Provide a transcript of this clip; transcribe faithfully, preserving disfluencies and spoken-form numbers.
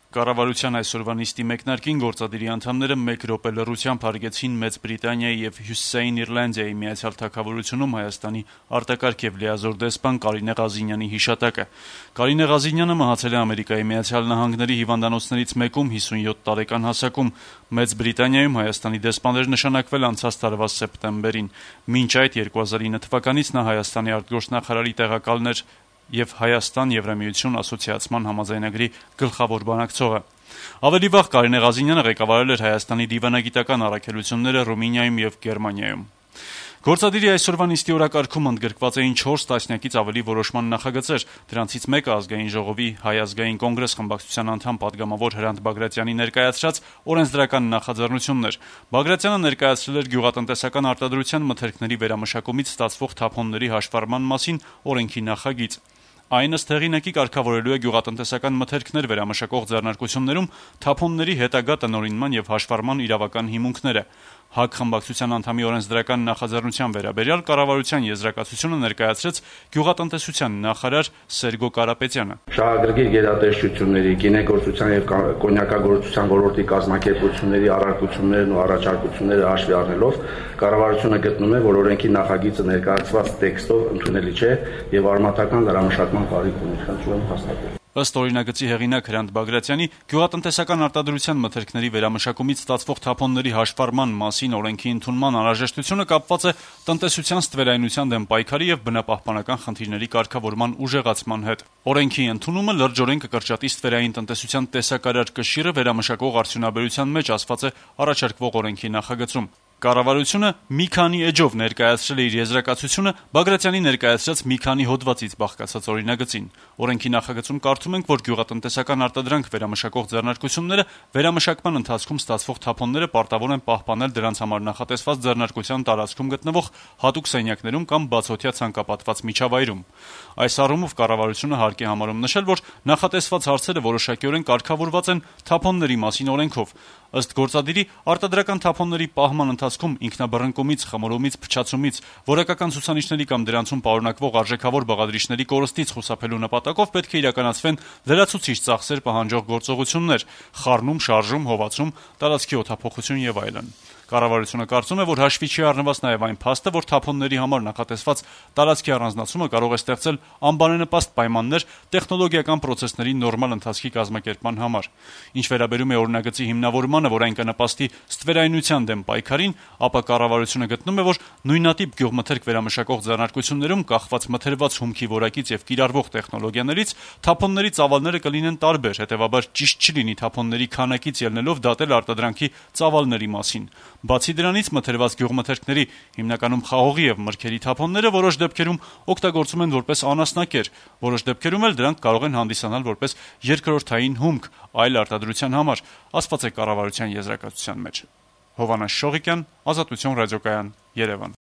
Կառավարության այսօրվա նիստի մեկնարկին գործադիրի անդամները մեկ րոպե լռությամբ հարգեցին Մեծ Բրիտանիայի եւ Հյուսիսային Իռլանդիայի Միացյալ Թագավորությունում Հայաստանի արտակարգ եւ լիազոր դեսպան Կարինե Ղազինյանի հիշատակը։ Կարինե Ղազինյանը մահացել է Ամերիկայի Միացյալ Նահանգների հիվանդանոցներից մեկում հիսունյոթ տարեկան հասակում։ Մեծ Բրիտանիայում Հայաստանի դեսպաներ նշանակվել անցած տարվա սեպտեմբերին։ Մինչ այդ երկու հազար ինը թվականից նա Հայաստանի արտգործնախարարի տեղակալն էր եւ Հայաստան-Եվրամիություն ասոցիացման համաձայնագրի գլխավոր բանակցողը։ Ավելի վաղ Կարինե Ղազինյանը ղեկավարել էր Հայաստանի դիվանագիտական առաքելությունները Ռումինիայում եւ Գերմանիայում։ Գործադիրի այսօրվա նիստի օրակարգում ընդգրկված էին չորս տասնյակից ավելի որոշման նախագծեր, դրանցից մեկը Ազգային ժողովի Հայ ազգային կոնգրես խմբակցության անդամ պատգամավոր Հրանտ Բագրատյանի ներկայացրած օրենսդրական նախաձեռնությունն էր։ Բագրատյանը ներկայացրել էր գյուղատնտեսական արտադրության մթերքների վերամշակումից ստացվող թափոնների հաշվառման մասին օրենքի նախագիծ։ Այն ըստ հեղինակի կարգավորելու է գյուղատնտեսական մթերքներ վերամշակող ձեռնարկություններում թափոնների հետագա տնօրինման եւ հաշվառման իրավական հիմունքները։ ՀԱԿ խմբակցության անդամի օրենսդրական նախաձեռնության վերաբերյալ կառավարության եզրակացությունը ներկայացրեց գյուղատնտեսության նախարար Սերգո Կարապետյանը։ Շահագրգիռ գերատեսչությունների, գինեգործության եւ կոնյակագործության ոլորտի կազմակերպությունների առարկություններն ու առաջարկությունները հաշվի առնելով կառավարությունը գտնում է, որ օրենքի նախագիծը ներկայացված տեքստով ընդունելի չէ եւ արմատական լրամշակման կարիք ունի։ Խնդրում եմ հաստատել։ Ըստ օրինագծի հեղինակ Հրանտ Բագրատյանի, գյուղատնտեսական արտադրության մթերքների վերամշակումից ստացվող թափոնների հաշվառման մասին օրենքի ընդունման անհրաժեշտությունը կապված է տնտեսության ստվերայնության դեմ պայքարի եւ բնապահպանական խնդիրների կարգավորման ուժեղացման հետ։ Օրենքի ընդունումը լրջորեն կկրճատի ստվերային տնտեսության տեսակարար կշիռը վերամշակող արդյունաբերության մեջ ասված է առաջարկվող օրենքի նախագծում։ Կառավարությունը մի քանի էջով ներկայացրել է իր եզրակացությունը Բագրատյանի ներկայացրած մի քանի հոդվածից բաղկացած օրինագծին։ Օրենքի նախագծում կարդում ենք, որ գյուղատնտեսական արտադրանք վերամշակող ձեռնարկությունները վերամշակման ընթացքում ստացվող թափոնները պարտավոր են պահպանել դրանց համար նախատեսված ձեռնարկության տարածքում գտնվող հատուկ սենյակներում կամ բացօթյա ցանկապատված միջավայրում։ Այս առումով կառավարությունը հարկ է համարում նշել, որ նախատեսված հարցերը որոշակիորեն կարգավորված են թափոնների մասին օրենքով։ Ըստ գործադիրի, արտադրական թափոնների պահման ընթացքում ինքնաբռնկումից, խմորումից, փչացումից, որակական ցուցանիշների կամ դրանցում պարունակվող արժեքավոր բաղադրիչների կորստից խուսափելու նպատակով պետք է իրականացվեն լրացուցիչ ծախսեր պահանջող գործողություններ՝ խառնում, շարժում, հովացում, տարածքի օդափոխություն եւ այլն։ Կառավարությունը կարծում է, որ հաշվի չի առնված նաեւ այն փաստը, որ թափոնների համար նախատեսված տարածքի առանձնացումը կարող է ստեղծել անբարենպաստ պայմաններ տեխնոլոգիական պրոցեսների նորմալ ընթացքի կազմակերպման համար։ Ինչ վերաբերում է օրինագծի հիմնավորմանը, որ այն կնպաստի ստվերայնության դեմ պայքարին, ապա կառավարությունը գտնում է, որ նույնատիպ գյուղմթերք վերամշակող ձեռնարկություններում կախված մթերված հումքի որակից եւ կիրառվող տեխնոլոգիաներից թափոնների ծավալները կլինեն տարբեր, հետեւաբար ճիշտ չի լինի թափոնների քանակից ելնելով դատել արտադրանքի ծավալների մասին։ Բացի դրանից, մթերված գյուղմթերքների, հիմնականում խաղողի եւ մրգերի թափոնները որոշ դեպքերում օգտագործում են որպես անասնակեր, որոշ դեպքերում էլ դրանք կարող են հանդիսանալ որպես երկրորդային հումք այլ արտադրության համար, ասված է կառավարության եզրակացության մեջ։ Հովհաննես Շողիկյան, Ազատություն ռադիոկայան, Երևան։